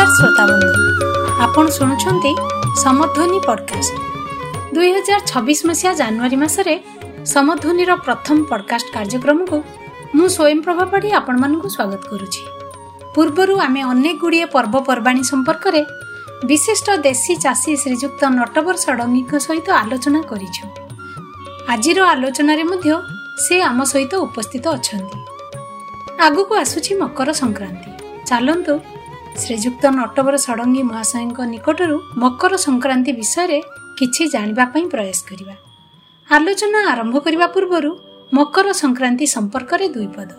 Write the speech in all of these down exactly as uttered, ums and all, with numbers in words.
नमस्कार श्रोताबंधु आपण शुणुछंती समध्वनि पॉडकास्ट दुई हजार छब्बीस मसीहा जनवरी मासरे समध्वनिर प्रथम पॉडकास्ट कार्यक्रम को मु स्वयं प्रभा पढ़ी आपण मानकु स्वागत करुछि। पूर्वरु आमे अनेक गुड़िए पर्वपर्वाणी संपर्क रे विशिष्ट देशी चाषी श्रीजुक्त नटवर षडंगी सहित आलोचना करिछु। आजिर आलोचना रे मध्य से आम सहित उपस्थित अछंती। आगु को आसुछि मकर संक्रांति। चलंतु श्रीजुक्त नटवर षडंगी महाशय निकटरू मकर संक्रांति विषय किछि जानिबा पई प्रयास करिबा। आलोचना आरंभ करिबा पूर्वरु मकर संक्रांति संपर्क रे दुई पद।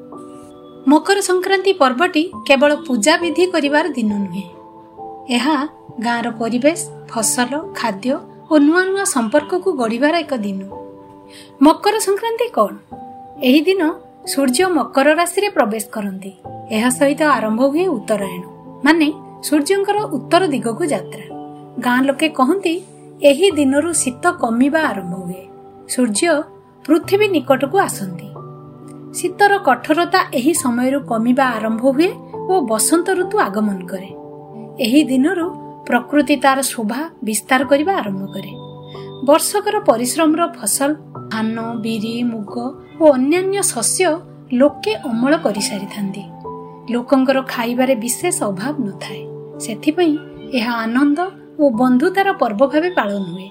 मकर संक्रांति पर्वटी केवल पूजा विधि करिवार दिन नुहे। एहा गाँर परिवेश, फसल, खाद्य और नुआ नुआ संपर्क को गढ़िबार एक दिन। मकर संक्रांति कौन? एही दिन सूर्य मकर राशि रे प्रवेश करती। एहा सहित आरंभ हुए उत्तरायण माने सूर्यंकर उत्तर दिग को यात्रा। गाँ लोके कहती एही दिनरू शीत कमिबा आरंभ हुए। सूर्य पृथ्वी निकट को आसंती। शीतर कठोरता एही समयरू कमिबा आरंभ हुए और बसंत ऋतु आगमन करे। एही दिनरू प्रकृति तार शोभा विस्तार करबा आरंभ करे। वर्षकर परिश्रमर फसल धान, बिरी, मुग और अन्यान्य शस्य लोके अमल करि सारि थांती। लोकंकर खाइबारे विशेष अभाव न थाए। सेथिपई एहा आनंद और बंधुतार पर्व भावे पालन हुए।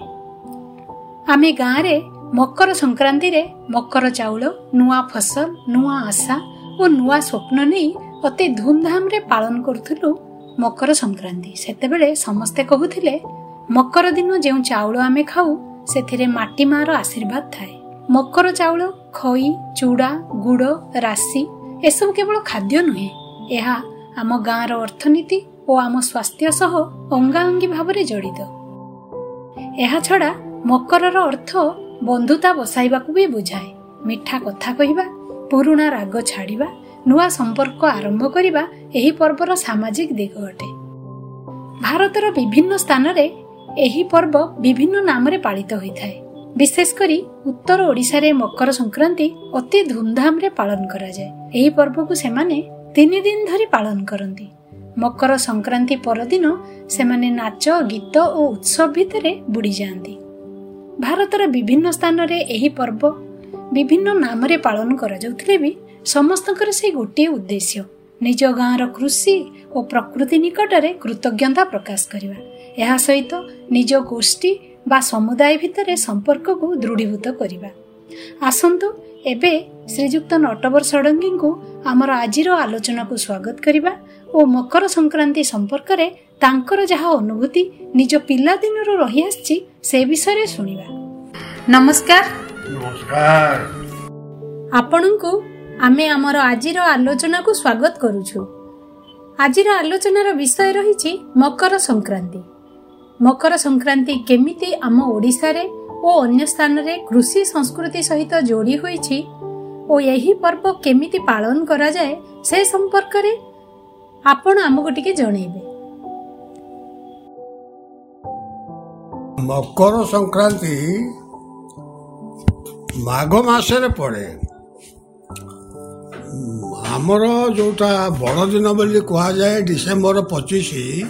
आमे गाँ रे मकर संक्रांति रे मकर चाउल, नुआ फसल, नुआ आशा और नुआ स्वप्न नहीं अति धूमधाम रे पालन करुथुलु मकर संक्रांति। सेतेबेले समस्ते कहूथिले मकर दिन जेउ चाउल आमे खाऊ सेथिरे माटी मार आशीर्वाद थाए। मकर चाउल, खई, चूड़ा, गुड़, राशि एसबु केवल खाद्य नुहे। एहा आम गाँर अर्थनीति और आम स्वास्थ्य सह अंगाअंगी भावरे जड़ित। एहा छड़ा मकरर अर्थ बंधुता बसाइबाकू भी बुझाए। मिठा कथा कहिबा, पुरुणा राग छाड़िबा, नुआ संपर्क आरंभ करिबा एही पर्वर सामाजिक दिग अटे। भारतर विभिन्न स्थान रे एही पर्व विभिन्न नाम रे पालित होइथाए। विशेष करी उत्तर ओडिशा रे मकर संक्रांति अति धूमधाम रे पालन करा जाए। एही पर्व को सेमाने तीन दिन धरी पालन करती। मकर संक्रांति परदिन सेमाने नाच, गीत और उत्सव भितरे बुड़ी जाती। भारतर विभिन्न स्थान रे एही पर्व विभिन्न नाम रे पालन करा जाउथिले भी समस्तकर से गोटे उद्देश्य निज गाँर कृषि और प्रकृति निकट रे कृतज्ञता प्रकाश करिबा। एहा सहित निज गोष्ठी बा समुदाय भितरे संपर्क को दृढ़ीभूत करिबा। आसंतु एबे श्रीजुक्त नटवर षडंगी को आमर आजिर आलोचना को स्वागत करिबा और मकर संक्रांति संपर्क रे तांकर जहा अनुभूति निज पिला दिनरो रही आछि से विषय रे सुनिबा। नमस्कार। नमस्कार। आपनकु आमे आमर आजिर आलोचना को स्वागत करूछु। आजिर आलोचनार विषय रहिछि मकर संक्रांति। मकर संक्रांति केमिति आम ओडिसा रे और अन्य स्थान रे कृषि संस्कृति सहित जोड़ी होइछि और यही पर्व केमिति पालन करा जाए से संपर्क रे आपण आमको टिके जणैबे। मकर संक्रांति माघ मासरे पड़े। आमर जोटा बड़ दिन बोली कह जाए डिसेम्बर पचिश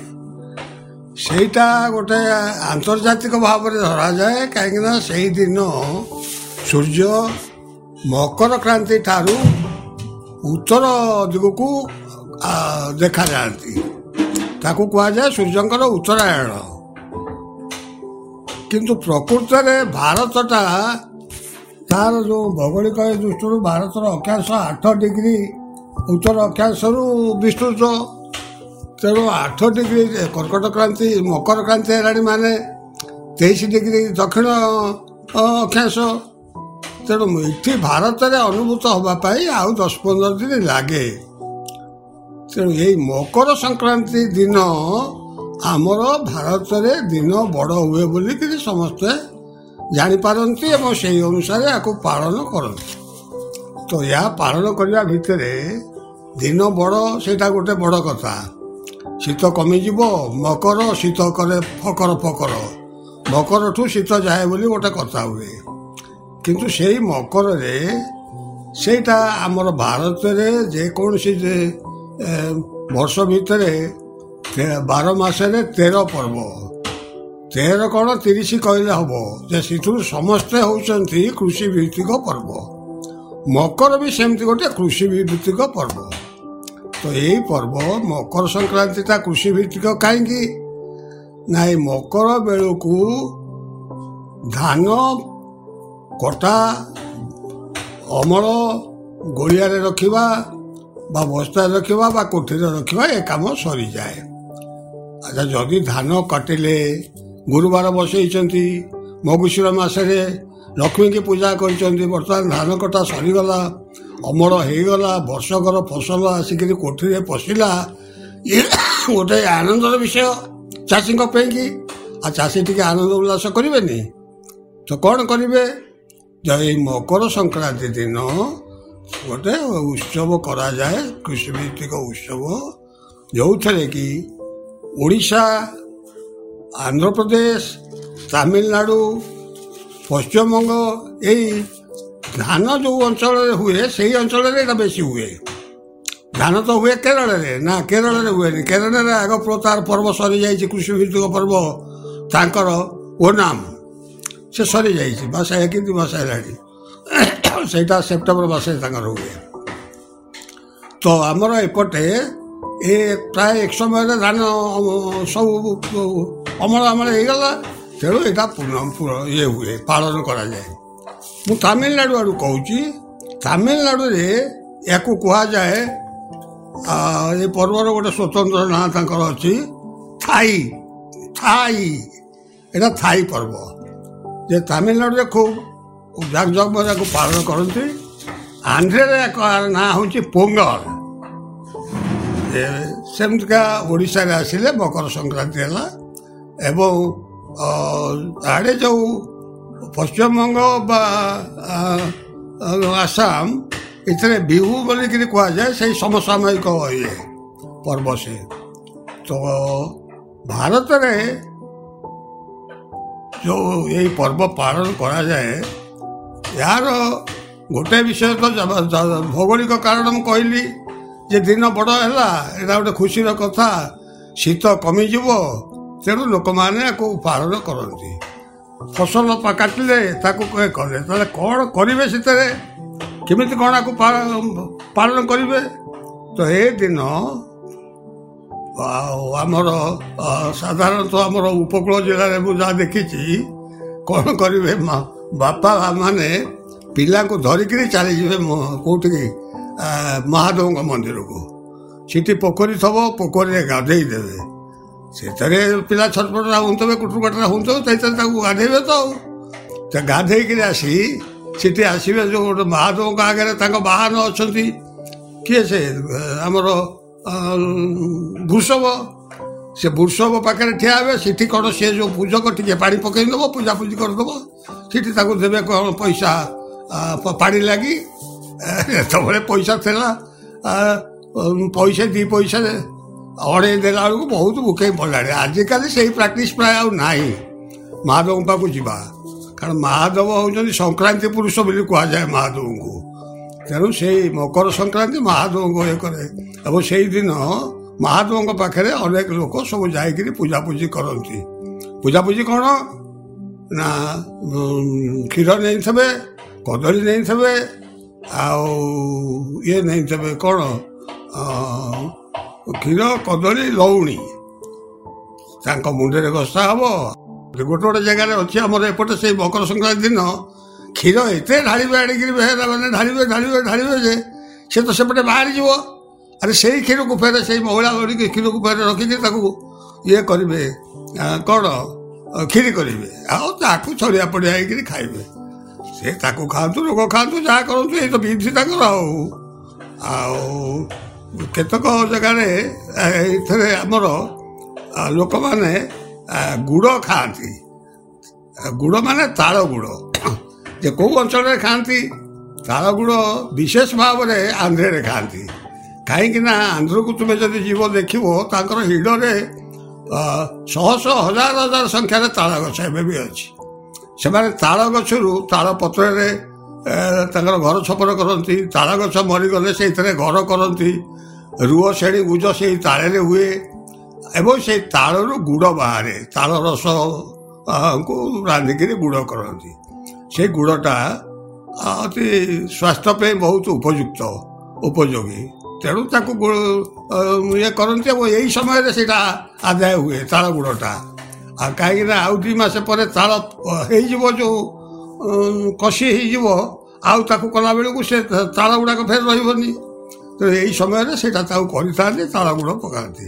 सेटा गोटे आंतर्जातिक भाव में धरा जाए कहीं से दिन सूर्य मकर क्रांति ठारू उत्तर दिग को देखा जाती। ताकू कह जाए सूर्यंकर उत्तरायण। किंतु प्रकृत में भारतटा तार जो भौगोलिक दृष्टि भारतर अक्षांश आठ डिग्री उत्तर अक्षांश विस्तृत। तेणु आठ डिग्री कर्कट क्रांति मकर क्रांति है माने तेईस डिग्री दक्षिण अक्षांश। तेणु ये भारत में अनुभूत होगापाई आउ दस पंद्रह दिन लगे। तेणु यही मकर संक्रांति दिन आमर भारत में दिन बड़ हुए बोली कि समस्ते जापारती और से अनुसार या पालन करती। तो यह पालन करने भितर दिन बड़ से गोटे बड़ कथा। शीत कमिजिब मकर शीत करे फकर फकर मकर ठू शीत जाए बोली गोटे कथा हुए। किंतु से मकर रे सेटा आमर भारत रे जेकोसी वर्ष भितर ବାର ମାସରେ ତେର ପର୍ବ। ତେର କ'ଣ ତିରିଶ କହିଲେ ହବ ଯେ ସେଥିରୁ ସମସ୍ତେ ହେଉଛନ୍ତି କୃଷି ଭିତ୍ତିକ ପର୍ବ। ମକର ବି ସେମିତି ଗୋଟେ କୃଷି ଭିତ୍ତିକ ପର୍ବ। ତ ଏଇ ପର୍ବ ମକର ସଂକ୍ରାନ୍ତିଟା କୃଷି ଭିତ୍ତିକ କାହିଁକି ନା ଏଇ ମକର ବେଳକୁ ଧାନ କଟା, ଅମଳ, ଗୋଳିଆରେ ରଖିବା ବା ବସ୍ତାରେ ରଖିବା ବା କୋଠିରେ ରଖିବା ଏ କାମ ସରିଯାଏ। ଆଚ୍ଛା, ଯଦି ଧାନ କାଟିଲେ ଗୁରୁବାର ବସେଇଛନ୍ତି, ମଗୁଶିର ମାସରେ ଲକ୍ଷ୍ମୀକି ପୂଜା କରିଛନ୍ତି, ବର୍ତ୍ତମାନ ଧାନ କଟା ସରିଗଲା, ଅମଳ ହେଇଗଲା, ବର୍ଷକର ଫସଲ ଆସିକିରି କୋଠିରେ ପଶିଲା, ଇଏ ଗୋଟେ ଆନନ୍ଦର ବିଷୟ ଚାଷୀଙ୍କ ପାଇଁକି। ଆଉ ଚାଷୀ ଟିକେ ଆନନ୍ଦ ଉଲ୍ଲାସ କରିବେନି ତ କ'ଣ କରିବେ? ଯେ ଏଇ ମକର ସଂକ୍ରାନ୍ତି ଦିନ ଗୋଟେ ଉତ୍ସବ କରାଯାଏ, କୃଷିଭିତ୍ତିକ ଉତ୍ସବ, ଯେଉଁଥିରେ କି ଓଡ଼ିଶା, ଆନ୍ଧ୍ରପ୍ରଦେଶ, ତାମିଲନାଡ଼ୁ, ପଶ୍ଚିମବଙ୍ଗ ଏଇ ଧାନ ଯେଉଁ ଅଞ୍ଚଳରେ ହୁଏ ସେଇ ଅଞ୍ଚଳରେ ଏଇଟା ବେଶୀ ହୁଏ। ଧାନ ତ ହୁଏ କେରଳରେ, ନା କେରଳରେ ହୁଏନି। କେରଳରେ ଆଗ ତାର ପର୍ବ ସରିଯାଇଛି, କୃଷିଭିତ୍ତିକ ପର୍ବ ତାଙ୍କର ଓନାମ ସେ ସରିଯାଇଛି, ମାସେ କି ଦୁଇ ମାସ ହେଲାଣି। ସେଇଟା ସେପ୍ଟେମ୍ବର ମାସରେ ତାଙ୍କର ହୁଏ। ତ ଆମର ଏପଟେ ଏ ପ୍ରାୟ ଏକ ସମୟରେ ଧାନ ସବୁ ଅମଳ ଅମଳ ହେଇଗଲା, ତେଣୁ ଏଇଟା ଇଏ ହୁଏ, ପାଳନ କରାଯାଏ। ମୁଁ ତାମିଲନାଡ଼ୁ ଆଡ଼ୁ କହୁଛି। ତାମିଲନାଡ଼ୁରେ ୟାକୁ କୁହାଯାଏ, ଏ ପର୍ବର ଗୋଟେ ସ୍ୱତନ୍ତ୍ର ନାଁ ତାଙ୍କର ଅଛି, ଥାଇ ଥାଇ ଏଇଟା ଥାଇ ପର୍ବ। ଯେ ତାମିଲନାଡ଼ୁରେ ଖୁବ୍ ଜାକଜମକରେ ୟାକୁ ପାଳନ କରନ୍ତି। ଆନ୍ଧ୍ରରେ ୟାର ନାଁ ହେଉଛି ପୋଙ୍ଗଲ। ସେମିତିକା ଓଡ଼ିଶାରେ ଆସିଲେ ମକର ସଂକ୍ରାନ୍ତି ହେଲା। ଏବଂ ଆଡ଼େ ଯେଉଁ ପଶ୍ଚିମବଙ୍ଗ ବା ଆସାମ ଏଥିରେ ବିହୁ ବୋଲିକିରି କୁହାଯାଏ, ସେଇ ସମସାମୟିକ ଇଏ ପର୍ବ ସେ। ତ ଭାରତରେ ଯେଉଁ ଏଇ ପର୍ବ ପାଳନ କରାଯାଏ, ଏହାର ଗୋଟେ ବିଷୟ ତ ଭୌଗୋଳିକ କାରଣ ମୁଁ କହିଲି ଯେ ଦିନ ବଡ଼ ହେଲା, ଏଇଟା ଗୋଟେ ଖୁସିର କଥା, ଶୀତ କମିଯିବ, ତେଣୁ ଲୋକମାନେ ୟାକୁ ପାଳନ କରନ୍ତି। ଫସଲ କାଟିଲେ ତାକୁ କଲେ, ତାହେଲେ କ'ଣ କରିବେ ସେଥିରେ, କେମିତି କ'ଣ ୟାକୁ ପାଳନ କରିବେ? ତ ଏ ଦିନ ଆଉ ଆମର ସାଧାରଣତଃ ଆମର ଉପକୂଳ ଜିଲ୍ଲାରେ ମୁଁ ଯାହା ଦେଖିଛି, କ'ଣ କରିବେ, ବାପା ମାନେ ପିଲାଙ୍କୁ ଧରିକିରି ଚାଲିଯିବେ କୋଉଠିକି, ମହାଦେବଙ୍କ ମନ୍ଦିରକୁ। ସେଠି ପୋଖରୀ ଥବ, ପୋଖରୀରେ ଗାଧେଇ ଦେବେ। ସେଥିରେ ପିଲା ଛଟପଟା ହୁଅନ୍ତବେ, କୁଟୁରକାଟରା ହୁଅନ୍ତବେ, ସେଇଥିରେ ତାକୁ ଗାଧେଇବେ। ତ ଆଉ ଗାଧେଇକିରି ଆସି ସେଠି ଆସିବେ, ଯେଉଁ ଗୋଟେ ମହାଦେବଙ୍କ ଆଗରେ ତାଙ୍କ ବାହନ ଅଛନ୍ତି, କିଏ ସେ ଆମର ବୃଷଭ, ସେ ବୃଷଭ ପାଖରେ ଠିଆ ହେବେ। ସେଠି କ'ଣ ସେ ଯେଉଁ ପୂଜକ ଟିକେ ପାଣି ପକେଇ ଦେବ, ପୂଜାପୂଜି କରିଦେବ। ସେଠି ତାକୁ ଦେବେ କ'ଣ ପଇସା ପାଣି ଲାଗି। ଯେତେବେଳେ ପଇସା ଥିଲା, ପଇସା ଦୁଇ ପଇସାରେ ଅଢ଼େଇ ଦେଲା ବେଳକୁ ବହୁତ ବୁକେଇ ପଡ଼ିଲାଣି। ଆଜିକାଲି ସେଇ ପ୍ରାକ୍ଟିସ୍ ପ୍ରାୟ ଆଉ ନାହିଁ ମହାଦେବଙ୍କ ପାଖକୁ ଯିବା, କାରଣ ମହାଦେବ ହେଉଛନ୍ତି ସଂକ୍ରାନ୍ତି ପୁରୁଷ ବୋଲି କୁହାଯାଏ ମହାଦେବଙ୍କୁ। ତେଣୁ ସେଇ ମକର ସଂକ୍ରାନ୍ତି ମହାଦେବଙ୍କୁ ଇଏ କରେ। ଏବଂ ସେଇଦିନ ମହାଦେବଙ୍କ ପାଖରେ ଅନେକ ଲୋକ ସବୁ ଯାଇକିରି ପୂଜାପୂଜି କରନ୍ତି। ପୂଜାପୂଜି କ'ଣ ନା, କ୍ଷୀର ନେଇଥିବେ, କଦଳୀ ନେଇଥିବେ, ଆଉ ଇଏ ନେଇଥିବେ କ'ଣ, କ୍ଷୀର, କଦଳୀ, ଲହୁଣୀ ତାଙ୍କ ମୁଣ୍ଡରେ ଘଷା ହବ। ଗୋଟେ ଗୋଟେ ଜାଗାରେ ଅଛି ଆମର ଏପଟେ, ସେଇ ମକର ସଂକ୍ରାନ୍ତି ଦିନ କ୍ଷୀର ଏତେ ଢାଳିବେ, ଆଣିକିରି ବେହେରା ମାନେ ଢାଳିବେ ଢାଳିବେ ଢାଳିବେ ଯେ ସେ ତ ସେପଟେ ବାହାରିଯିବ। ଆରେ ସେଇ କ୍ଷୀରକୁ ଫେରେ ସେଇ ମହିଳା ଧରିକି କ୍ଷୀରକୁ ଫେରେ ରଖିକି ତାକୁ ଇଏ କରିବେ, କ'ଣ କ୍ଷୀରି କରିବେ, ଆଉ ତାକୁ ଛଡ଼ିଆ ପଡ଼ିଆ ହେଇକିରି ଖାଇବେ। ସେ ତାକୁ ଖାଆନ୍ତୁ, ଲୋକ ଖାଆନ୍ତୁ, ଯାହା କରନ୍ତୁ, ଏଇ ତ ବିଧି ତାଙ୍କର। ଆଉ ଆଉ କେତେକ ଜାଗାରେ ଏଥିରେ ଆମର ଲୋକମାନେ ଗୁଡ଼ ଖାଆନ୍ତି। ଗୁଡ଼ ମାନେ ତାଳ ଗୁଡ଼, ଯେ କେଉଁ ଅଞ୍ଚଳରେ ଖାଆନ୍ତି, ତାଳ ଗୁଡ଼ ବିଶେଷ ଭାବରେ ଆନ୍ଧ୍ରରେ ଖାଆନ୍ତି। କାହିଁକି ନା ଆନ୍ଧ୍ରକୁ ତୁମେ ଯଦି ଯିବ ଦେଖିବ, ତାଙ୍କର ହିଡ଼ରେ ଶହ ଶହ ହଜାର ହଜାର ସଂଖ୍ୟାରେ ତାଳ ଗଛ ଏବେ ବି ଅଛି। ସେମାନେ ତାଳ ଗଛରୁ ତାଳ ପତ୍ରରେ ତାଙ୍କର ଘର ଛପର କରନ୍ତି। ତାଳ ଗଛ ମରିଗଲେ ସେଇଥିରେ ଘର କରନ୍ତି। ରୁଅ, ସେଣି, ଗୁଜ ସେଇ ତାଳରେ ହୁଏ। ଏବଂ ସେଇ ତାଳରୁ ଗୁଡ଼ ବାହାରେ, ତାଳ ରସ କୁ ରାନ୍ଧିକିରି ଗୁଡ଼ କରନ୍ତି। ସେଇ ଗୁଡ଼ଟା ଅତି ସ୍ୱାସ୍ଥ୍ୟ ପାଇଁ ବହୁତ ଉପଯୁକ୍ତ ଉପଯୋଗୀ, ତେଣୁ ତାକୁ ଇଏ କରନ୍ତି ଏବଂ ଏଇ ସମୟରେ ସେଇଟା ଆଦାୟ ହୁଏ ତାଳ ଗୁଡ଼ଟା। ଆଉ କାହିଁକିନା ଆଉ ଦୁଇ ମାସ ପରେ ତାଳ ହେଇଯିବ, ଯେଉଁ କଷି ହେଇଯିବ, ଆଉ ତାକୁ କଲାବେଳକୁ ସେ ତାଳ ଗୁଡ଼ାକ ଫେର ରହିବନି। ତ ଏଇ ସମୟରେ ସେଇଟା ତାକୁ କରିଥାନ୍ତି, ତାଳ ଗୁଡ଼ ପକାନ୍ତି।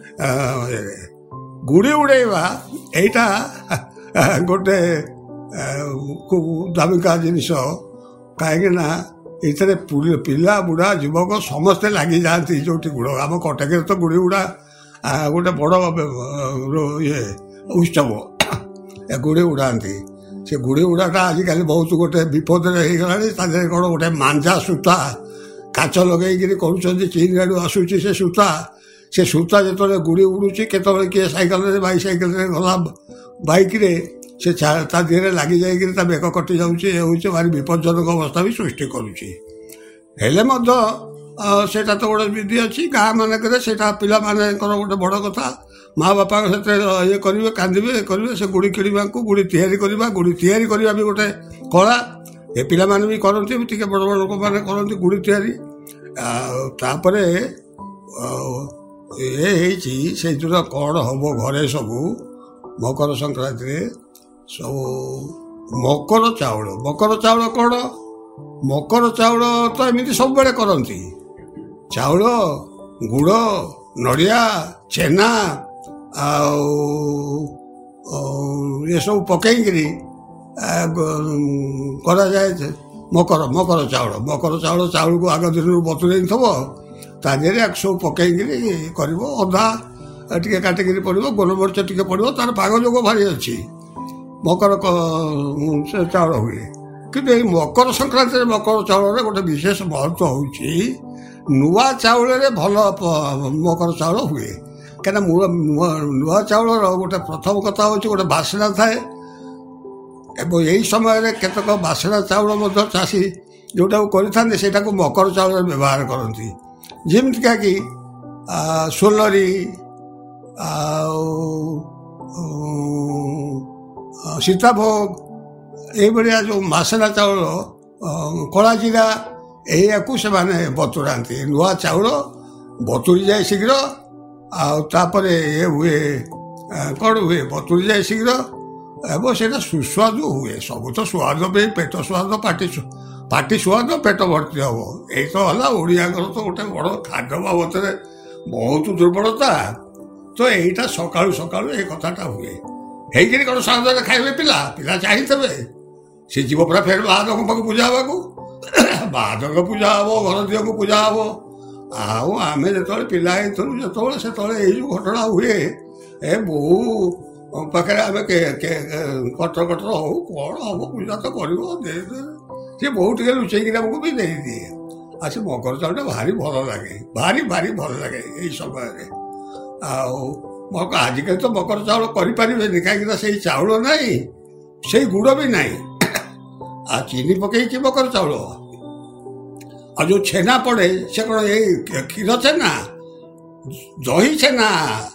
ଗୁଡ଼ି ଉଡ଼େଇବା ଏଇଟା ଗୋଟେ ଖୁବ ଦାମିକା ଜିନିଷ, କାହିଁକିନା ଏଥିରେ ପିଲା ବୁଢ଼ା ଯୁବକ ସମସ୍ତେ ଲାଗିଯାଆନ୍ତି। ଯେଉଁଠି ଗୁଡ଼, ଆମ କଟକରେ ତ ଗୁଡ଼ି ଉଡ଼ା ଗୋଟେ ବଡ଼ ଇଏ ଉତ୍ସବ, ଗୁଡ଼ି ଉଡ଼ାନ୍ତି। ସେ ଗୁଡ଼ି ଉଡ଼ାଟା ଆଜିକାଲି ବହୁତ ଗୋଟେ ବିପଦରେ ହେଇଗଲାଣି। ତା ଦେହରେ କ'ଣ ଗୋଟେ ମାଞ୍ଜା ସୂତା କାଚ ଲଗେଇକିରି କରୁଛନ୍ତି, ଚୀନ ଆଡ଼ୁ ଆସୁଛି ସେ ସୂତା। ସେ ସୂତା ଯେତେବେଳେ ଗୁଡ଼ି ଉଡ଼ୁଛି, କେତେବେଳେ କିଏ ସାଇକେଲରେ ବାଇସାଇକେଲରେ ଗଲା ବାଇକ୍ରେ, ସେ ତା ଦେହରେ ଲାଗି ଯାଇକିରି ତା ବେକ କଟି ଯାଉଛି। ଏ ହେଉଛି ଭାରି ବିପଜ୍ଜନକ ଅବସ୍ଥା ବି ସୃଷ୍ଟି କରୁଛି। ହେଲେ ମଧ୍ୟ ସେଇଟା ତ ଗୋଟେ ବିଧି ଅଛି। ଗାଁ ମାନଙ୍କରେ ସେଇଟା ପିଲାମାନଙ୍କର ଗୋଟେ ବଡ଼ କଥା। ମା ବାପାଙ୍କ ସେଥିରେ ଇଏ କରିବେ, କାନ୍ଦିବେ, ଇଏ କରିବେ। ସେ ଗୁଡ଼ି କିଣିବାକୁ, ଗୁଡ଼ି ତିଆରି କରିବା, ଗୁଡ଼ି ତିଆରି କରିବା ବି ଗୋଟେ କଳା। ଏ ପିଲାମାନେ ବି କରନ୍ତି, ଟିକେ ବଡ଼ ବଡ଼ ଲୋକମାନେ କରନ୍ତି ଗୁଡ଼ି ତିଆରି। ଆଉ ତାପରେ ଏ ହେଇଛି ସେଇଥିର କ'ଣ ହବ ଘରେ ସବୁ ମକର ସଂକ୍ରାନ୍ତିରେ ସବୁ ମକର ଚାଉଳ। ମକର ଚାଉଳ କ'ଣ? ମକର ଚାଉଳ ତ ଏମିତି ସବୁବେଳେ କରନ୍ତି। ଚାଉଳ, ଗୁଡ଼, ନଡ଼ିଆ, ଛେନା ଆଉ ଏସବୁ ପକେଇକିରି କରାଯାଏ ମକର ମକର ଚାଉଳ। ମକର ଚାଉଳ ଚାଉଳକୁ ଆଗ ଦିନରୁ ବତୁରେଇ ଥିବ, ତା ଦେହରେ ସବୁ ପକେଇକିରି କରିବ। ଅଦା ଟିକେ କାଟିକିରି ପଡ଼ିବ, ଗୋଲମରିଚ ଟିକେ ପଡ଼ିବ। ତାର ପାଗ ଯୋଗ ଭାରି ଅଛି। ମକର ସେ ଚାଉଳ ହୁଏ। କିନ୍ତୁ ଏଇ ମକର ସଂକ୍ରାନ୍ତିରେ ମକର ଚାଉଳରେ ଗୋଟେ ବିଶେଷ ମହତ୍ଵ ହେଉଛି, ନୂଆ ଚାଉଳରେ ଭଲ ମକର ଚାଉଳ ହୁଏ। କାହିଁକିନା ନୂଆ ଚାଉଳର ଗୋଟେ ପ୍ରଥମ କଥା ହେଉଛି ଗୋଟେ ବାସ୍ନା ଥାଏ। ଏବଂ ଏଇ ସମୟରେ କେତେକ ବାସ୍ନା ଚାଉଳ ମଧ୍ୟ ଚାଷୀ ଯେଉଁଟାକୁ କରିଥାନ୍ତି ସେଇଟାକୁ ମକର ଚାଉଳରେ ବ୍ୟବହାର କରନ୍ତି। ଯେମିତିକା କି ସୋଲରି ଆଉ ସୀତାଭୋଗ, ଏଇଭଳିଆ ଯେଉଁ ବାସ୍ନା ଚାଉଳ, କଳା ଜିରା, ଏଇଆକୁ ସେମାନେ ବତୁରାନ୍ତି। ନୂଆ ଚାଉଳ ବତୁରି ଯାଏ ଶୀଘ୍ର। ଆଉ ତାପରେ ଏ ହୁଏ କ'ଣ ହୁଏ, ବତୁରି ଯାଏ ଶୀଘ୍ର ଏବଂ ସେଇଟା ସୁସ୍ୱାଦୁ ହୁଏ। ସବୁ ତ ସୁଆଦ ପାଇଁ, ପେଟ ସୁଆଦ, ପାଟି ପାଟି ସୁଆଦ, ପେଟ ଭର୍ତ୍ତି ହବ। ଏଇ ତ ହେଲା ଓଡ଼ିଆଙ୍କର ତ ଗୋଟେ ବଡ଼ ଖାଦ୍ୟ ବାବଦରେ ବହୁତ ଦୁର୍ବଳତା। ତ ଏଇଟା ସକାଳୁ ସକାଳୁ ଏଇ କଥାଟା ହୁଏ। ହେଇକିରି କ'ଣ ସାଧାରଣ ଖାଇବେ ପିଲା? ପିଲା ଚାହିଁଥିବେ, ସେ ଯିବ ପୁରା ଫେର ବାହାଦଙ୍କ ପାଖକୁ ପୂଜା ହେବାକୁ। ବାହାଦଙ୍କ ପୂଜା ହବ, ଘର ଦିଅକୁ ପୂଜା ହବ। ଆଉ ଆମେ ଯେତେବେଳେ ପିଲା ହେଇଥିଲୁ, ଯେତେବେଳେ ସେତେବେଳେ ଏଇ ଯେଉଁ ଘଟଣା ହୁଏ, ଏ ବୋଉ ପାଖରେ ଆମେ କଟର କଟର ହଉ, କ'ଣ ହବ, ପୂଜା ତ କରିବ, ଦେଇଦେ। ସେ ବୋଉ ଟିକେ ଲୁଚେଇକିରି ଆମକୁ ବି ଦେଇଦିଏ। ଆଉ ସେ ମକର ଚାଉଳଟା ଭାରି ଭଲ ଲାଗେ, ଭାରି ଭାରି ଭଲ ଲାଗେ ଏଇ ସମୟରେ। ଆଉ ଆଜିକାଲି ତ ମକର ଚାଉଳ କରିପାରିବେନି, କାହିଁକିନା ସେଇ ଚାଉଳ ନାହିଁ, ସେଇ ଗୁଡ଼ ବି ନାହିଁ। ଆଉ ଚିନି ପକେଇକି ମକର ଚାଉଳ, ଆଉ ଯେଉଁ ଛେନା ପଡ଼େ ସେ କ'ଣ ଏଇ କ୍ଷୀର ଛେନା, ଦହି ଛେନା।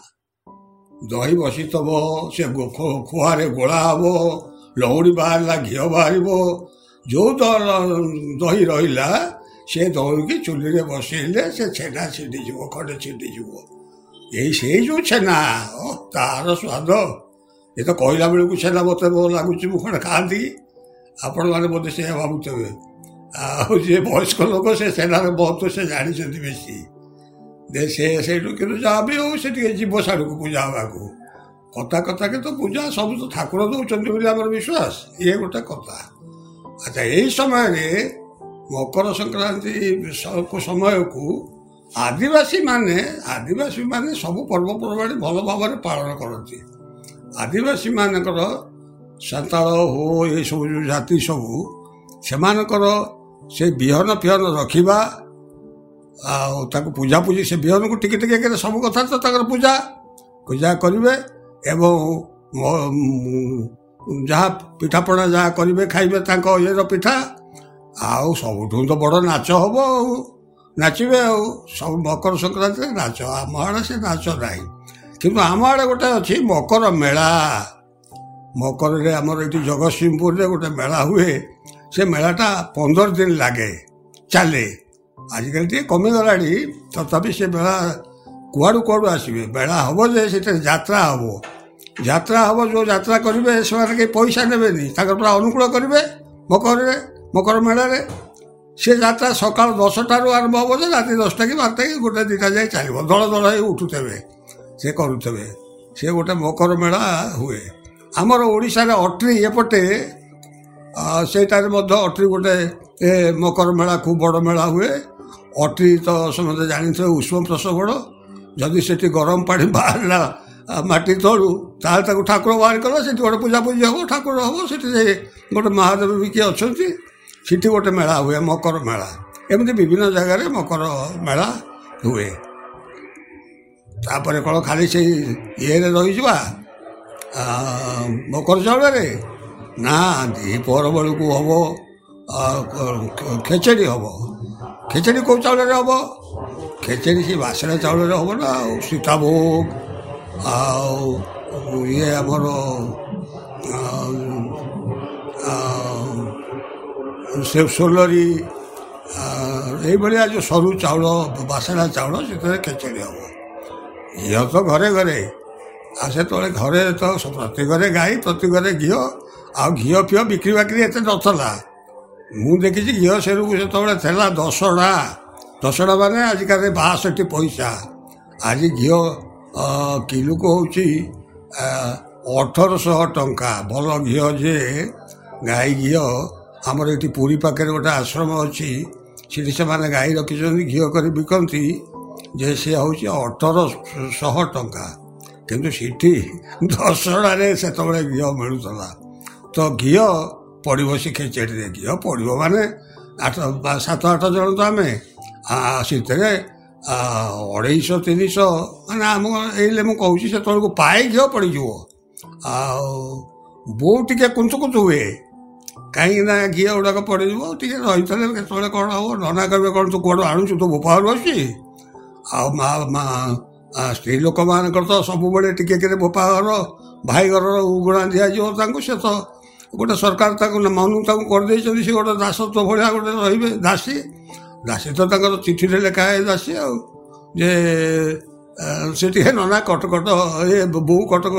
ଦହି ବସିଥିବ, ସେ ଖୁଆରେ ଗୋଳା ହବ, ଲହୁଣୀ ବାହାରିଲା, ଘିଅ ବାହାରିବ। ଯେଉଁ ଦହି ରହିଲା ସେ ଦହିକି ଚୁଲିରେ ବସେଇଲେ ସେ ଛେନା ଛିଣ୍ଡିଯିବ, ଖଣ୍ଡେ ଛିଣ୍ଡିଯିବ। ଏଇ ସେଇ ଯେଉଁ ଛେନା, ତାର ସ୍ୱାଦ। ଏ ତ କହିଲା ବେଳକୁ ଛେନା ମୋତେ ଲାଗୁଛି ମୁଁ ଖଣ୍ଡେ ଖାଆନ୍ତି। ଆପଣମାନେ ବୋଧେ ସେଇଆ ଭାବୁଥିବେ। ଆଉ ଯିଏ ବୟସ୍କ ଲୋକ, ସେ ଛେନାର ବହୁତ ସେ ଜାଣିଛନ୍ତି ବେଶୀ। ସେ ସେଇଠୁ କିନ୍ତୁ ଯାହା ବି ହଉ, ସେ ଟିକେ ଯିବ ସାଡ଼କୁ ପୂଜା ହେବାକୁ। କଥା କଥା କିନ୍ତୁ ପୂଜା ସବୁ ତ ଠାକୁର ଦେଉଛନ୍ତି ବୋଲି ଆମର ବିଶ୍ୱାସ, ଇଏ ଗୋଟେ କଥା। ଆଚ୍ଛା, ଏଇ ସମୟରେ ମକର ସଂକ୍ରାନ୍ତି ସମୟକୁ ଆଦିବାସୀମାନେ ଆଦିବାସୀମାନେ ସବୁ ପର୍ବପର୍ବାଣି ଭଲ ଭାବରେ ପାଳନ କରନ୍ତି। ଆଦିବାସୀମାନଙ୍କର ସାନ୍ତାଳ ହୋ ଏସବୁ ଯେଉଁ ଜାତି ସବୁ, ସେମାନଙ୍କର ସେ ବିହନ ଫିହନ ରଖିବା, ଆଉ ତାକୁ ପୂଜାପୂଜି, ସେ ବିହନକୁ ଟିକେ ଟିକେ କରି ସବୁ କଥା ତ ତାଙ୍କର ପୂଜା ପୂଜା କରିବେ। ଏବଂ ଯାହା ପିଠାପଣା ଯାହା କରିବେ ଖାଇବେ, ତାଙ୍କ ଇଏର ପିଠା। ଆଉ ସବୁଠୁ ତ ବଡ଼ ନାଚ ହବ, ଆଉ ନାଚିବେ। ଆଉ ସବୁ ମକର ସଂକ୍ରାନ୍ତିରେ ନାଚ, ଆମ ଆଡ଼େ ସେ ନାଚ ନାହିଁ। କିନ୍ତୁ ଆମ ଆଡ଼େ ଗୋଟେ ଅଛି ମକର ମେଳା। ମକରରେ ଆମର ଏଠି ଜଗତସିଂହପୁରରେ ଗୋଟେ ମେଳା ହୁଏ। ସେ ମେଳାଟା ପନ୍ଦର ଦିନ ଲାଗେ, ଚାଲେ। ଆଜିକାଲି ଟିକେ କମିଗଲାଣି, ତଥାପି ସେ ମେଳା କୁଆଡ଼ୁ କୁଆଡ଼ୁ ଆସିବେ। ମେଳା ହେବ ଯେ ସେଥିରେ ଯାତ୍ରା ହେବ। ଯାତ୍ରା ହେବ, ଯେଉଁ ଯାତ୍ରା କରିବେ ସେମାନେ କେହି ପଇସା ନେବେନି, ତାଙ୍କର ପୁରା ଅନୁକୂଳ କରିବେ। ମକରରେ ମକର ମେଳାରେ ସେ ଯାତ୍ରା ସକାଳ ଦଶଟାରୁ ଆରମ୍ଭ ହେବ ଯେ ରାତି ଦଶଟା କି ବାରଟା କି ଗୋଟେ ଦୁଇଟା ଯାଏ ଚାଲିବ। ଦଳ ଦଳ ହେଇ ଉଠୁଥିବେ, ସେ କରୁଥିବେ। ସେ ଗୋଟେ ମକର ମେଳା ହୁଏ। ଆମର ଓଡ଼ିଶାରେ ଅଟ୍ରି ଏପଟେ, ସେଇଟାରେ ମଧ୍ୟ ଅଟ୍ରି ଗୋଟେ ଏ ମକର ମେଳା ଖୁବ୍ ବଡ଼ ମେଳା ହୁଏ। ଅଟ୍ରି ତ ସମସ୍ତେ ଜାଣିଥିବେ ଉଷ୍ମ ପ୍ରସବଣ। ଯଦି ସେଠି ଗରମ ପାଣି ବାହାରିଲା ମାଟି ତଳୁ, ତାହେଲେ ତାକୁ ଠାକୁର ବାହାର କର, ସେଠି ଗୋଟେ ପୂଜାପୂଜି ହେବ, ଠାକୁର ହେବ। ସେଠି ସେ ଗୋଟେ ମହାଦେବ ବି କିଏ ଅଛନ୍ତି, ସେଠି ଗୋଟେ ମେଳା ହୁଏ, ମକର ମେଳା। ଏମିତି ବିଭିନ୍ନ ଜାଗାରେ ମକର ମେଳା ହୁଏ। ତାପରେ କ'ଣ ଖାଲି ସେଇ ଇଏରେ ରହିଯିବା ମକର ଚାଉଳରେ? ନା, ଦ୍ୱିପହର ବେଳକୁ ହେବ ଖେଚେଡ଼ି ହେବ। ଖେଚେଡ଼ି କେଉଁ ଚାଉଳରେ ହେବ? ଖେଚେଡ଼ି ସେ ବାସଣା ଚାଉଳରେ ହେବ ନା। ଆଉ ସୀତାଭୋଗ, ଆଉ ଇଏ ଆମର ସୋଲରି, ଏଇଭଳିଆ ଯେଉଁ ସରୁ ଚାଉଳ, ବାସଣା ଚାଉଳ, ସେଥିରେ ଖେଚେଡ଼ି ହେବ। ଘିଅ ତ ଘରେ ଘରେ। ଆଉ ସେତେବେଳେ ଘରେ ତ ପ୍ରତି ଘରେ ଗାଈ, ପ୍ରତି ଘରେ ଘିଅ। ଆଉ ଘିଅ ଫିଅ ବିକ୍ରି ବାକ୍ରି ଏତେ ନଥିଲା। ମୁଁ ଦେଖିଛି ଘିଅ ସେରୁକୁ ସେତେବେଳେ ଥିଲା ଦଶଟା। ଦଶଟା ମାନେ ଆଜିକାଲି ବାଷଠି ପଇସା। ଆଜି ଘିଅ କିଲୋକୁ ହେଉଛି ଅଠରଶହ ଟଙ୍କା। ଭଲ ଘିଅ ଯେ, ଗାଈ ଘିଅ। ଆମର ଏଠି ପୁରୀ ପାଖରେ ଗୋଟେ ଆଶ୍ରମ ଅଛି, ସେଠି ସେମାନେ ଗାଈ ରଖିଛନ୍ତି, ଘିଅ କରି ବିକନ୍ତି ଯେ ସେ ହେଉଛି ଅଠରଶହ ଟଙ୍କା। କିନ୍ତୁ ସେଠି ଦଶଟାରେ ସେତେବେଳେ ଘିଅ ମିଳୁଥିଲା। ତ ଘିଅ ପଡ଼ିବ ସେ ଖେଚେଡ଼ିରେ। ଘିଅ ପଡ଼ିବ ମାନେ ଆଠ ସାତ ଆଠ ଜଣ ତ ଆମେ, ସେଥିରେ ଅଢ଼େଇଶହ ତିନିଶହ ମାନେ ଆମ ଏଇଲେ ମୁଁ କହୁଛି, ସେତେବେଳକୁ ପାଏ ଘିଅ ପଡ଼ିଯିବ। ଆଉ ବୋଉ ଟିକେ କୁଞ୍ଚୁ କୁଞ୍ଚୁ ହୁଏ, କାହିଁକିନା ଘିଅ ଗୁଡ଼ାକ ପଡ଼ିଯିବ। ଟିକେ ରହିଥିଲେ କେତେବେଳେ କ'ଣ ହେବ, ନନା କହିବେ କ'ଣ ତୁ କୁଆଡ଼ୁ ଆଣୁଛୁ, ତୁ ବୋପାଘରୁ ଆସୁଛି। ଆଉ ମା ମା ସ୍ତ୍ରୀ ଲୋକମାନଙ୍କର ତ ସବୁବେଳେ ଟିକେ ଟିକେ ବୋପା ଘର ଭାଇ ଘରର ଉଗୁଣା ଦିଆଯିବ ତାଙ୍କୁ। ସେ ତ ଗୋଟେ ସରକାର ତାଙ୍କୁ ମନକୁ ତାଙ୍କୁ କରିଦେଇଛନ୍ତି, ସେ ଗୋଟେ ଦାସତ୍ୱ ଭଳିଆ ଗୋଟେ ରହିବେ, ଦାସୀ। ଦାସୀ ତ ତାଙ୍କର ଚିଠିରେ ଲେଖା ହେ ଦାସୀ ଆଉ, ଯେ ସେ ଟିକେ ନନା କଟକଟ, ଏ ବୋଉ କଟକ,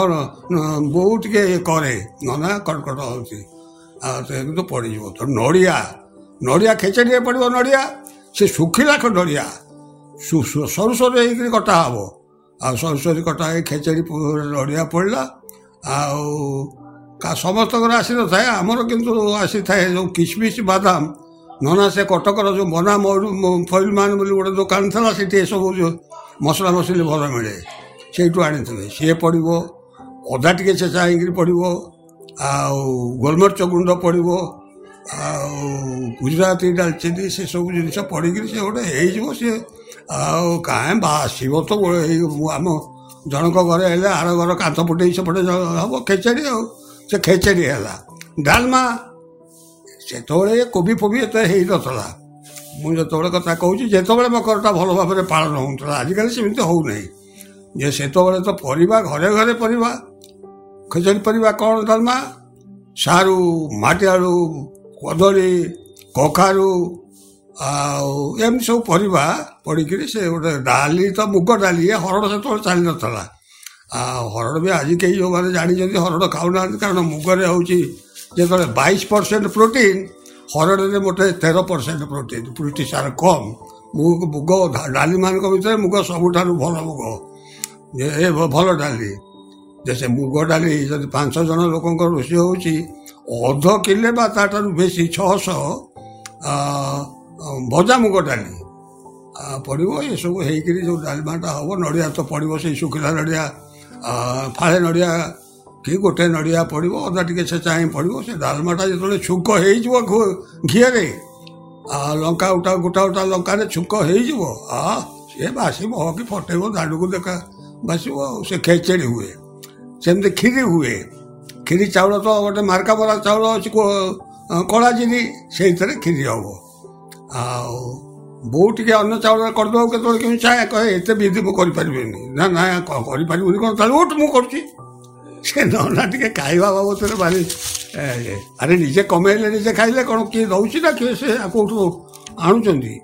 ବୋଉ ଟିକେ କରେ, ନନା କଟକଟ ହେଉଛି। ଆଉ ସେ କିନ୍ତୁ ପଡ଼ିଯିବ। ତ ନଡ଼ିଆ, ନଡ଼ିଆ ଖେଚେଡ଼ିରେ ପଡ଼ିବ। ନଡ଼ିଆ ସେ ଶୁଖିଲା ନଡ଼ିଆ ସରୁ ସରୁ ହେଇକିରି କଟା ହେବ। ଆଉ ସରୁ ସରୁ କଟା ହେଇ ଖେଚେଡ଼ି ନଡ଼ିଆ ପଡ଼ିଲା। ଆଉ ସମସ୍ତଙ୍କର ଆସିନଥାଏ, ଆମର କିନ୍ତୁ ଆସିଥାଏ ଯେଉଁ କିସମିସ୍ ବାଦାମ। ନନା ସେ କଟକର ଯେଉଁ ବନା ଫଇଲମାନ ବୋଲି ଗୋଟେ ଦୋକାନ ଥିଲା, ସେଠି ଏସବୁ ଯେଉଁ ମସଲା ମସଲି ଭଲ ମିଳେ, ସେଇଠୁ ଆଣିଥିବେ। ସିଏ ପଡ଼ିବ। ଅଦା ଟିକେ ଛେଚା ହେଇକିରି ପଡ଼ିବ। ଆଉ ଗୋଲମରିଚ ଗୁଣ୍ଡ ପଡ଼ିବ। ଆଉ ଗୁଜୁରାତି, ଡାଲଚିନି, ସେସବୁ ଜିନିଷ ପଡ଼ିକିରି ସେ ଗୋଟେ ହେଇଯିବ। ସିଏ ଆଉ କାହିଁ ବାସିବ ତ। ଏଇ ଆମ ଜଣଙ୍କ ଘରେ ହେଲେ ଆର ଘର କାନ୍ଥ ଫୁଟେଇ ସେପଟେ ହେବ ଖେଚେଡ଼ି। ଆଉ ସେ ଖେଚେଡ଼ି ହେଲା। ଡାଲମା, ସେତେବେଳେ କୋବି ଫୋବି ଏତେ ହେଇନଥିଲା। ମୁଁ ଯେତେବେଳେ କଥା କହୁଛି, ଯେତେବେଳେ ମକରଟା ଭଲ ଭାବରେ ପାଳନ ହେଉଥିଲା। ଆଜିକାଲି ସେମିତି ହେଉନାହିଁ। ଯେ ସେତେବେଳେ ତ ପରିବା ଘରେ ଘରେ ପରିବା। ଖେଚେଡ଼ି ପରିବା କ'ଣ? ଡାଲମା, ସାରୁ, ମାଟି ଆଳୁ, କଦଳୀ, କଖାରୁ, ଆଉ ଏମିତି ସବୁ ପରିବା ପଡ଼ିକିରି ସେ ଗୋଟେ ଡାଲି। ତ ମୁଗ ଡାଲି, ହରଡ଼ ସେତେବେଳେ ଚାଲିନଥିଲା। ଆଉ ହରଡ଼ ବି ଆଜି କେହି ଯେଉଁମାନେ ଜାଣିଛନ୍ତି ହରଡ଼ ଖାଉନାହାନ୍ତି, କାରଣ ମୁଗରେ ହେଉଛି ଯେତେବେଳେ ବାଇଶ ପରସେଣ୍ଟ ପ୍ରୋଟିନ୍, ହରଡ଼ରେ ମୋଟେ ତେର ପରସେଣ୍ଟ ପ୍ରୋଟିନ୍, ପୁଷ୍ଟି ସାର କମ୍। ମୁଗ ମୁଗ ଡାଲିମାନଙ୍କ ଭିତରେ ମୁଗ ସବୁଠାରୁ ଭଲ ମୁଗ, ଯେ ଏ ଭଲ ଡାଲି। ଯେ ସେ ମୁଗ ଡାଲି ଯଦି ପାଞ୍ଚ ଜଣ ଲୋକଙ୍କର ରୋଷେଇ ହେଉଛି, ଅଧ କିଲେ ବା ତାଠାରୁ ବେଶୀ ଛଅଶହ ଭଜା ମୁଗ ଡାଲି ପଡ଼ିବ। ଏସବୁ ହେଇକିରି ଯେଉଁ ଡାଲମାଟା ହେବ, ନଡ଼ିଆ ତ ପଡ଼ିବ, ସେଇ ଶୁଖିଲା ନଡ଼ିଆ ଫାଳେ ନଡ଼ିଆ କି ଗୋଟେ ନଡ଼ିଆ ପଡ଼ିବ, ଅଦା ଟିକେ ଛେଚା ହିଁ ପଡ଼ିବ। ସେ ଡାଲମାଟା ଯେତେବେଳେ ଛୁଙ୍କ ହେଇଯିବ ଘିଅରେ, ଲଙ୍କା ଉଟା ଗୋଟା ଗୋଟା ଲଙ୍କାରେ ଛୁଙ୍କ ହେଇଯିବ, ସିଏ ବାସିବ କି ଫଟେଇବ, ଦାଣ୍ଡକୁ ଦେଖା ବାସିବ। ଆଉ ସେ ଖେଚେଡ଼ି ହୁଏ। ସେମିତି କ୍ଷୀରି ହୁଏ। କ୍ଷୀରି ଚାଉଳ ତ ଗୋଟେ ମାର୍କା ମରା ଚାଉଳ ଅଛି, କଳାଜିରି, ସେଇଥିରେ କ୍ଷୀରି ହେବ। ଆଉ ବୋଉ ଟିକେ ଅନ୍ନ ଚାଉଳ କରିଦେବ କେତେବେଳେ କେମିତି ଚାହେଁ କହେ ଏତେ ବିଧି ମୁଁ କରିପାରିବିନି ନା ନା କରିପାରିବୁନି କ'ଣ ତାହେଲେ ଓଟ ମୁଁ କରୁଛି। ସେ ନନା ଟିକେ ଖାଇବା ବାବଦରେ ଭାରି ଆରେ ନିଜେ କମେଇଲେ ନିଜେ ଖାଇଲେ କ'ଣ କିଏ ଦେଉଛି ନା କିଏ ସେ କେଉଁଠୁ ଆଣୁଛନ୍ତି।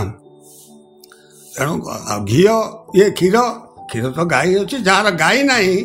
ତେଣୁ ଘିଅ ଇଏ କ୍ଷୀର କ୍ଷୀର ତ ଗାଈ ଅଛି, ଯାହାର ଗାଈ ନାହିଁ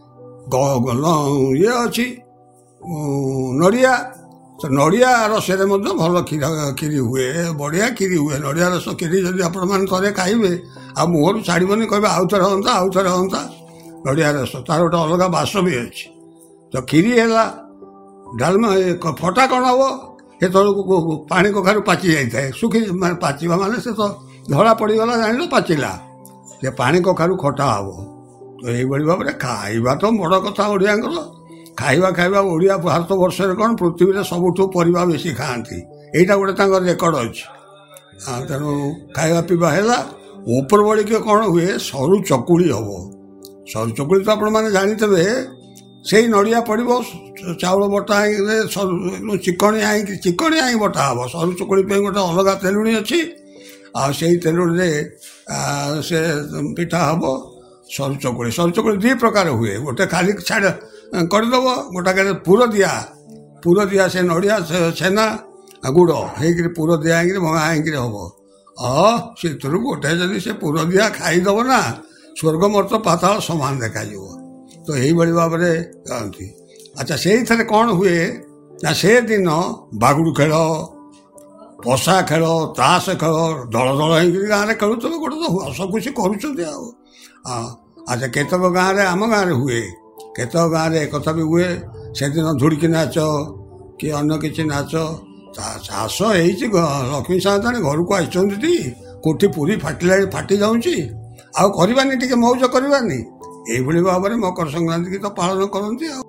ଇଏ ଅଛି ନଡ଼ିଆ, ନଡ଼ିଆ ରସରେ ମଧ୍ୟ ଭଲ କ୍ଷୀର କ୍ଷୀରି ହୁଏ, ବଢ଼ିଆ କ୍ଷୀରି ହୁଏ। ନଡ଼ିଆ ରସ କ୍ଷୀରି ଯଦି ଆପଣମାନେ ଥରେ ଖାଇବେ ଆଉ ମୁହଁରୁ ଛାଡ଼ିବନି, କହିବେ ଆଉ ଥରେ ହଅନ୍ତା ଆଉ ଥରେ ହଅନ୍ତା। ନଡ଼ିଆ ରସ ତାର ଗୋଟେ ଅଲଗା ବାସ ବି ଅଛି। ତ କ୍ଷୀରି ହେଲା। ଡାଲମା ଫଟା କ'ଣ ହବ, ସେତେବେଳକୁ ପାଣି କଖାରୁ ପାଚି ଯାଇଥାଏ, ଶୁଖି ମାନେ ପାଚିବା ମାନେ ସେ ତ ଧଳା ପଡ଼ିଗଲା ଜାଣିଲ ପାଚିଲା, ସେ ପାଣି କଖାରୁ ଖଟା ହବ। ତ ଏଇଭଳି ଭାବରେ ଖାଇବା ତ ବଡ଼ କଥା ଓଡ଼ିଆଙ୍କର। ଖାଇବା ଖାଇବା ଓଡ଼ିଆ ଭାରତ ବର୍ଷରେ କ'ଣ ପୃଥିବୀରେ ସବୁଠୁ ପରିବା ବେଶୀ ଖାଆନ୍ତି, ଏଇଟା ଗୋଟେ ତାଙ୍କର ରେକର୍ଡ ଅଛି। ତେଣୁ ଖାଇବା ପିଇବା ହେଲା। ଉପର ବଳିକି କ'ଣ ହୁଏ, ସରୁ ଚକୁଳି ହବ। ସରୁ ଚକୁଳି ତ ଆପଣମାନେ ଜାଣିଥିବେ, ସେଇ ନଡ଼ିଆ ପଡ଼ିବ, ଚାଉଳ ବଟା ହେଇକି ସରୁ ଚିକଣିଆ ହେଇକି ଚିକଣିଆ ହିଁ ବଟା ହବ। ସରୁ ଚକୁଳି ପାଇଁ ଗୋଟେ ଅଲଗା ତେଲୁଣି ଅଛି, ଆଉ ସେଇ ତେଲୁଣିରେ ସେ ପିଠା ହବ ସରୁ ଚକୁଳି। ସରୁ ଚକୁଳି ଦୁଇ ପ୍ରକାର ହୁଏ, ଗୋଟେ ଖାଲି ଛାଡ଼ କରିଦେବ, ଗୋଟାକରେ ପୁର ଦିଆ ପୁର ଦିଆ ସେ ନଡ଼ିଆ ଛେନା ଗୁଡ଼ ହେଇକିରି ପୁର ଦିଆ ହେଇକିରି ଭଙ୍ଗା ହେଇକିରି ହବ। ଅ ସେଥିରୁ ଗୋଟେ ଯଦି ସେ ପୁର ଦିଆ ଖାଇଦେବ ନା, ସ୍ୱର୍ଗ ମର୍ତ୍ତ ପାତାଳ ସମାନ ଦେଖାଯିବ। ତ ଏଇଭଳି ଭାବରେ କରନ୍ତି। ଆଚ୍ଛା, ସେଇଥିରେ କ'ଣ ହୁଏ ନା, ସେଦିନ ବାଗୁଡ଼ି ଖେଳ, ପଶା ଖେଳ, ତାସ ଖେଳ ଦଳ ଦଳ ହେଇକିରି ଗାଁରେ ଖେଳୁଥିବେ, ଗୋଟେ ତ ହସ ଖୁସି କରୁଛନ୍ତି ଆଉ। ଆଚ୍ଛା, କେତେକ ଗାଁରେ, ଆମ ଗାଁରେ ହୁଏ, କେତେକ ଗାଁରେ ଏକଥା ବି ହୁଏ, ସେଦିନ ଧୁଡ଼ିକି ନାଚ କି ଅନ୍ୟ କିଛି ନାଚ। ଚାଷ ହେଇଛି, ଲକ୍ଷ୍ମୀ ସାନ୍ତାଣୀ ଘରକୁ ଆସିଛନ୍ତି, କୋଠି ପୁରୀ ଫାଟିଲା ଫାଟି ଯାଉଛି, ଆଉ କରିବାନି ଟିକେ ମଉଜ କରିବାନି। ଏଇଭଳି ଭାବରେ ମକର ସଂକ୍ରାନ୍ତି କି ତ ପାଳନ କରନ୍ତି ଆଉ।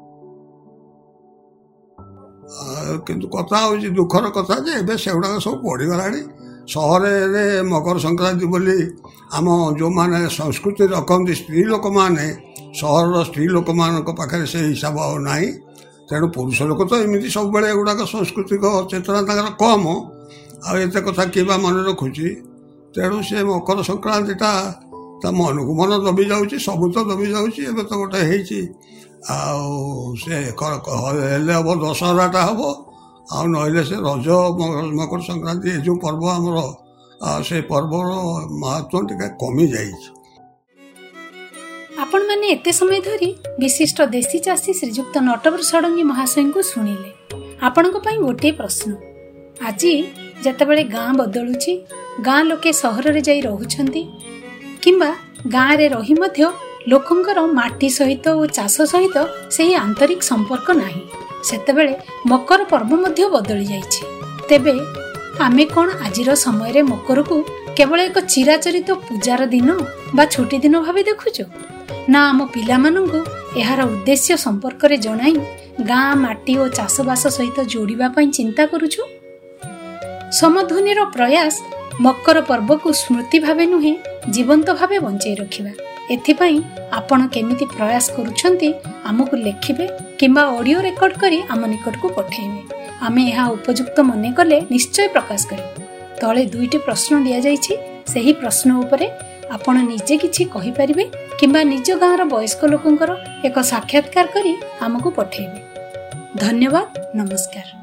କିନ୍ତୁ କଥା ହେଉଛି ଦୁଃଖର କଥା ଯେ ଏବେ ସେଗୁଡ଼ାକ ସବୁ ପଡ଼ିଗଲାଣି। ସହରରେ ମକର ସଂକ୍ରାନ୍ତି ବୋଲି ଆମ ଯେଉଁମାନେ ସଂସ୍କୃତି ରଖନ୍ତି ସ୍ତ୍ରୀ ଲୋକମାନେ, ସହରର ସ୍ତ୍ରୀ ଲୋକମାନଙ୍କ ପାଖରେ ସେ ହିସାବ ଆଉ ନାହିଁ। ତେଣୁ ପୁରୁଷ ଲୋକ ତ ଏମିତି ସବୁବେଳେ ଏଗୁଡ଼ାକ ସାଂସ୍କୃତିକ ଚେତନା ତାଙ୍କର କମ୍, ଆଉ ଏତେ କଥା କିଏ ବା ମନେ ରଖୁଛି। ତେଣୁ ସେ ମକର ସଂକ୍ରାନ୍ତିଟା ତା ମନକୁ ମନ ଦବି ଯାଉଛି, ସବୁ ତ ଦବି ଯାଉଛି। ଏବେ ତ ଗୋଟେ ହେଇଛି, ଆଉ ସେ ହେଲେ ହବ ଦଶହରାଟା ହବ, ଆଉ ନହେଲେ ସେ ରଜ, ମକର ସଂକ୍ରାନ୍ତି, ଏ ଯେଉଁ ପର୍ବ ଆମର, ସେ ପର୍ବର ମହତ୍ଵ ଟିକେ କମି ଯାଇଛି। ଆପଣମାନେ ଏତେ ସମୟ ଧରି ବିଶିଷ୍ଟ ଦେଶୀ ଚାଷୀ ଶ୍ରୀଯୁକ୍ତ ନଟବର ଷଡ଼ଙ୍ଗୀ ମହାଶୟଙ୍କୁ ଶୁଣିଲେ। ଆପଣଙ୍କ ପାଇଁ ଗୋଟିଏ ପ୍ରଶ୍ନ। ଆଜି ଯେତେବେଳେ ଗାଁ ବଦଳୁଛି, ଗାଁ ଲୋକେ ସହରରେ ଯାଇ ରହୁଛନ୍ତି, କିମ୍ବା ଗାଁରେ ରହି ମଧ୍ୟ ଲୋକଙ୍କର ମାଟି ସହିତ ଓ ଚାଷ ସହିତ ସେହି ଆନ୍ତରିକ ସମ୍ପର୍କ ନାହିଁ, ସେତେବେଳେ ମକର ପର୍ବ ମଧ୍ୟ ବଦଳି ଯାଇଛି। ତେବେ ଆମେ କ'ଣ ଆଜିର ସମୟରେ ମକରକୁ କେବଳ ଏକ ଚିରାଚରିତ ପୂଜାର ଦିନ ବା ଛୁଟି ଦିନ ଭାବେ ଦେଖୁଛୁ, ନା ଆମ ପିଲାମାନଙ୍କୁ ଏହାର ଉଦ୍ଦେଶ୍ୟ ସମ୍ପର୍କରେ ଜଣାଇ ଗାଁ ମାଟି ଓ ଚାଷବାସ ସହିତ ଯୋଡ଼ିବା ପାଇଁ ଚିନ୍ତା କରୁଛୁ? ସମଧ୍ୱନିର ପ୍ରୟାସ ମକର ପର୍ବକୁ ସ୍ମୃତି ଭାବେ ନୁହେଁ, ଜୀବନ୍ତ ଭାବେ ବଞ୍ଚାଇ ରଖିବା। ଏଥିପାଇଁ ଆପଣ କେମିତି ପ୍ରୟାସ କରୁଛନ୍ତି ଆମକୁ ଲେଖିବେ କିମ୍ବା ଅଡ଼ିଓ ରେକର୍ଡ କରି ଆମ ନିକଟକୁ ପଠାଇବେ। ଆମେ ଏହା ଉପଯୁକ୍ତ ମନେ କଲେ ନିଶ୍ଚୟ ପ୍ରକାଶ କରିବୁ। ତଳେ ଦୁଇଟି ପ୍ରଶ୍ନ ଦିଆଯାଇଛି, ସେହି ପ୍ରଶ୍ନ ଉପରେ ଆପଣ ନିଜେ କିଛି କହିପାରିବେ କିମ୍ବା ନିଜ ଗାଁର ବୟସ୍କ ଲୋକଙ୍କର ଏକ ସାକ୍ଷାତକାର କରି ଆମକୁ ପଠାଇବେ। ଧନ୍ୟବାଦ, ନମସ୍କାର।